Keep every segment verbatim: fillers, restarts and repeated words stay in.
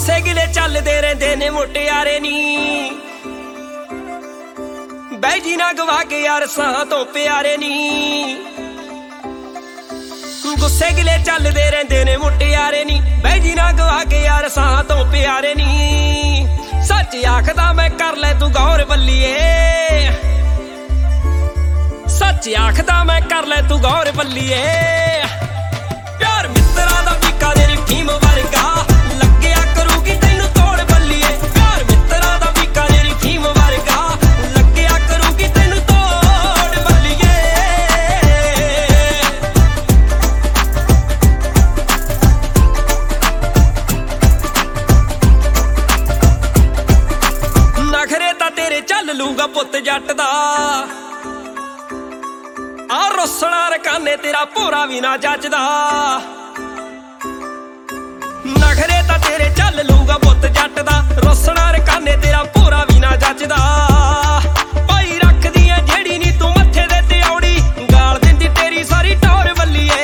ਗੁੱਸੇ ਗਿਲੇ ਚੱਲਦੇ ਰਹਿੰਦੇ ਨੇ ਮੁਟਿਆਰੇ ਨੀ ਬਹਿ ਜੀ ਨਾ ਗਵਾ ਕੇ ਯਾਰ ਸਾਹ ਤੋਂ ਪਿਆਰੇ ਨੀ ਗੁੱਸੇ ਗਿਲੇ ਚੱਲਦੇ ਰਹਿੰਦੇ ਨੇ ਮੁਟਿਆਰੇ ਨੀ ਬਹਿ ਜੀ ਨਾ ਗਵਾ ਕੇ ਯਾਰ ਸਾਹ ਤੋਂ ਪਿਆਰੇ ਨੀ ਸੱਚ ਆਖਦਾ ਮੈਂ ਕਰ ਲੈ ਤੂੰ ਗੌਰ ਬੱਲੀਏ ਸੱਚ ਆਖਦਾ ਮੈਂ ਕਰ ਲੈ ਤੂੰ ਗੌਰ ਬੱਲੀਏ ਪਿਆਰ ਮਿੱਤਰਾਂ ਦਾ ਵੀਕਾ ਤੇਰੀ ਫੀਮ ਵਰਗਾ ਲੱਗਿਆ ਕਰੂਗੀ ਤੈਨੂੰ ਤੋੜ ਬੱਲੀਏ ਪਿਆਰ ਮਿੱਤਰਾਂ ਦਾ ਵੀਕਾ ਤੇਰੀ ਫੀਮ ਵਰਗਾ ਲੱਗਿਆ ਕਰੂਗੀ ਤੈਨੂੰ ਤੋੜ ਬੱਲੀਏ ਨਖਰੇ ਤਾਂ ਤੇਰੇ ਚੱਲ ਲੂਗਾ ਪੁੱਤ ਜੱਟ ਦਾ ਆ ਰੋਸਣਾ ਰਕਾਨੇ ਤੇਰਾ ਭੋਰਾ ਵੀ ਨਾ ਜੱਜਦਾ ਨਖਰੇ ਤਾਂ ਤੇਰੇ ਚੱਲ ਲੂਗਾ ਪੁੱਤ ਜੱਟ ਦਾ ਰੋਸਣਾ ਰਕਾਨੇ ਤੇਰਾ ਭੋਰਾ ਵੀ ਨਾ ਜੱਜਦਾ ਭਾਈ ਰੱਖਦੀ ਐ ਜਿਹੜੀ ਨੀ ਤੂੰ ਮੱਥੇ ਦੇ ਤੇ ਔੜੀ ਗਾਲ ਦਿੰਦੀ ਤੇਰੀ ਸਾਰੀ ਟੌਰ ਬੱਲੀਏ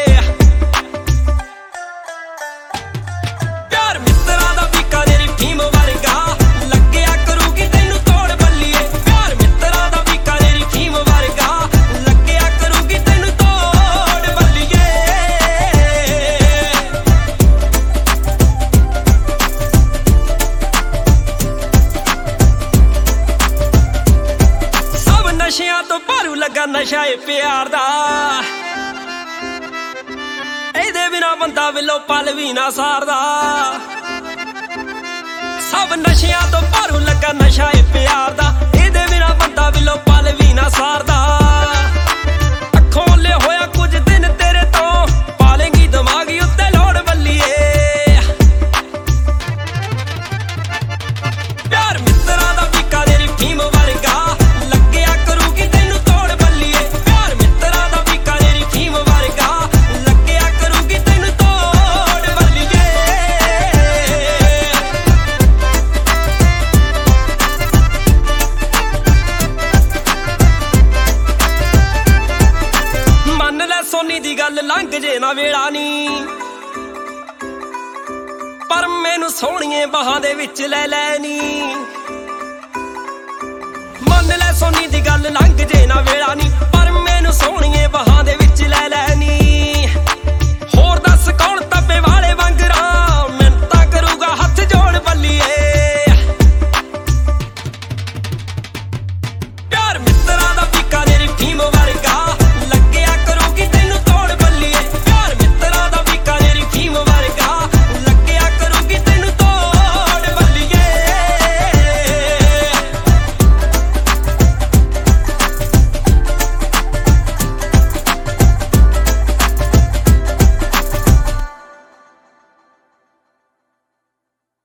ਪਿਆਰ ਮਿੱਤਰਾਂ ਦਾ ਵੀਕਾ ਤੇਰੀ ਫੀਮ ਵਰਗਾ ਲੱਗਿਆ ਕਰੂਗੀ ਤੈਨੂੰ ਤੋੜ ਬੱਲੀਏ ਪਿਆਰ ਮਿੱਤਰਾਂ ਦਾ ਵੀਕਾ ਤੇਰੀ ਫੀਮ ਵਰਗਾ ਨਸ਼ਿਆਂ ਤੋਂ ਭਾਰੂ ਲੱਗਾ ਨਸ਼ਾ ਏ ਪਿਆਰ ਦਾ ਇਹਦੇ ਬਿਨਾ ਬੰਦਾ ਵਿਲੋ ਪਲ ਵੀ ਨਾ ਸਾਰਦਾ ਸਭ ਨਸ਼ਿਆਂ ਤੋਂ ਭਾਰੂ ਲੱਗਾ ਨਸ਼ਾ ਏ ਪਿਆਰ ਦਾ ਇਹਦੇ ਬਿਨਾ ਬੰਦਾ ਵਿਲੋ ਪਲ ਵੀ ਨਾ ਸਾਰਦਾ ਅੱਖੋਂ ਲੈ ਹੋਇਆ ਕੁਝ ਦਿਨ ਤੇਰੇ ਤੋਂ ਪਾਲੇਂਗੀ ਦਿਮਾਗੀ ਉੱਤੇ ਲੋੜ ਬੱਲੀਏ ਪਿਆਰ ਮਿੱਤਰਾਂ ਦਾ ਵੀਕਾ ਤੇਰੀ ਫੀਮ ਵਰਗਾ ਸੋਨੀ ਦੀ ਗੱਲ ਲੰਘ ਜੇ ਨਾ ਵੇਲਾ ਨੀ ਪਰ ਮੈਨੂੰ ਸੋਹਣੀਏ ਬਾਹਾਂ ਦੇ ਵਿੱਚ ਲੈ ਲੈ ਨੀ ਮੰਨ ਲੈ ਸੋਨੀ ਦੀ ਗੱਲ ਲੰਘ ਜੇ ਨਾ ਵੇਲਾ ਨੀ ਪਰ ਮੈਨੂੰ ਸੋਹਣੀਏ ਬਾਹਾਂ ਦੇ ਵਿੱਚ ਲੈ ਲੈ ਨੀ